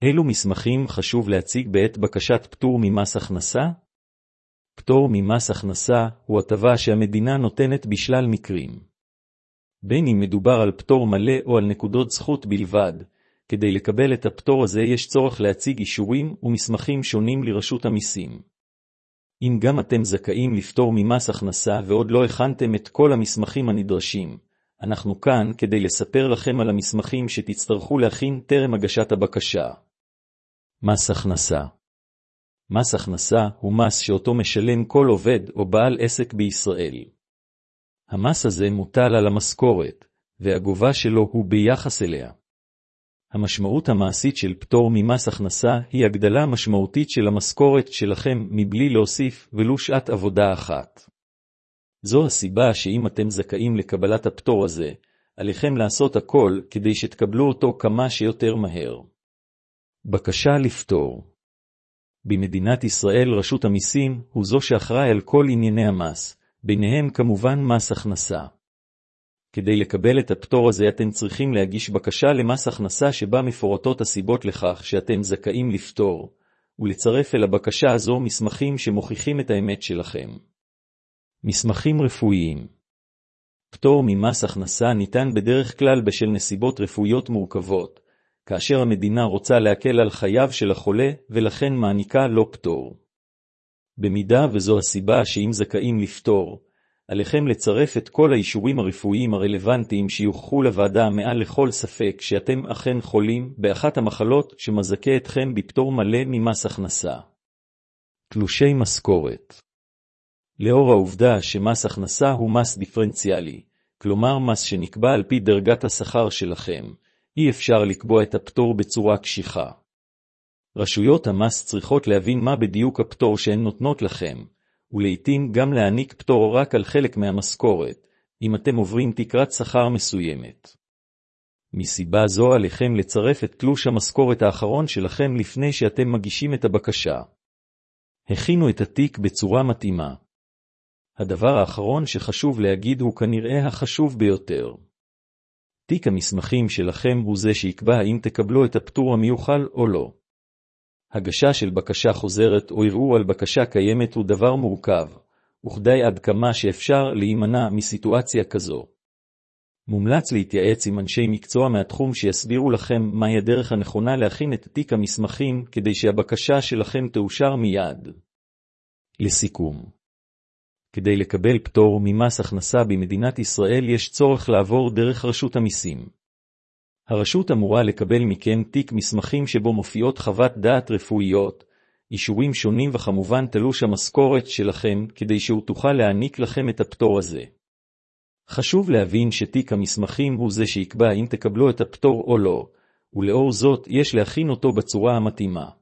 אילו מסמכים חשוב להציג בעת בקשת פטור ממס הכנסה? פטור ממס הכנסה הוא הטבה שהמדינה נותנת בשלל מקרים. בין אם מדובר על פטור מלא או על נקודות זכות בלבד, כדי לקבל את הפטור הזה יש צורך להציג אישורים ומסמכים שונים לרשות המיסים. אם גם אתם זכאים לפטור ממס הכנסה ועוד לא הכנתם את כל המסמכים הנדרשים, אנחנו כאן כדי לספר לכם על המסמכים שתצטרכו להכין טרם הגשת הבקשה. מס הכנסה. מס הכנסה הוא מס שאותו משלם כל עובד או בעל עסק בישראל. המס הזה מוטל על המשכורת, והגובה שלו הוא ביחס אליה. המשמעות המעשית של פטור ממס הכנסה היא הגדלה משמעותית של המשכורת שלכם מבלי להוסיף ולו שעת עבודה אחת. זו הסיבה שאם אתם זכאים לקבלת הפטור הזה, עליכם לעשות הכל כדי שתקבלו אותו כמה שיותר מהר. בקשה לפטור. במדינת ישראל רשות המיסים הוא זו שאחראי על כל ענייני המס, ביניהם כמובן מס הכנסה. כדי לקבל את הפטור הזה אתם צריכים להגיש בקשה למס הכנסה שבה מפורטות הסיבות לכך שאתם זכאים לפטור, ולצרף אל הבקשה הזו מסמכים שמוכיחים את האמת שלכם. מסמכים רפואיים. פטור ממס הכנסה ניתן בדרך כלל בשל נסיבות רפואיות מורכבות, כאשר המדינה רוצה להקל על חייו של החולה ולכן מעניקה לו פטור. במידה וזו הסיבה שאם זכאים לפטור, עליכם לצרף את כל האישורים הרפואיים הרלוונטיים שיוכחו לוועדה מעל לכל ספק שאתם אכן חולים באחת המחלות שמזכה אתכם בפטור מלא ממס הכנסה. תלושי משכורת. לאור העובדה שמס הכנסה הוא מס דיפרנציאלי, כלומר מס שנקבע על פי דרגת השכר שלכם, אי אפשר לקבוע את הפטור בצורה קשיחה. רשויות המס צריכות להבין מה בדיוק הפטור שהן נותנות לכם, ולעיתים גם להעניק פטור רק על חלק מהמשכורת, אם אתם עוברים תקרת שכר מסוימת. מסיבה זו עליכם לצרף את תלוש המשכורת האחרון שלכם לפני שאתם מגישים את הבקשה. הכינו את התיק בצורה מתאימה. הדבר האחרון שחשוב להגיד הוא כנראה החשוב ביותר. תיק המסמכים שלכם הוא זה שיקבע האם תקבלו את הפטור המיוחל או לא. הגשה של בקשה חוזרת או ערעור על בקשה קיימת הוא דבר מורכב, וכדאי עד כמה שאפשר להימנע מסיטואציה כזו. מומלץ להתייעץ עם אנשי מקצוע מהתחום שיסבירו לכם מהי הדרך הנכונה להכין את תיק המסמכים כדי שהבקשה שלכם תאושר מיד. לסיכום. כדי לקבל פטור ממס הכנסה במדינת ישראל יש צורך לעבור דרך רשות המיסים. הרשות אמורה לקבל מכם תיק מסמכים שבו מופיעות חוות דעת רפואיות, אישורים שונים וכמובן תלוש המשכורת שלכם כדי שהוא תוכל להעניק לכם את הפטור הזה. חשוב להבין שתיק המסמכים הוא זה שיקבע אם תקבלו את הפטור או לא, ולאור זאת יש להכין אותו בצורה המתאימה.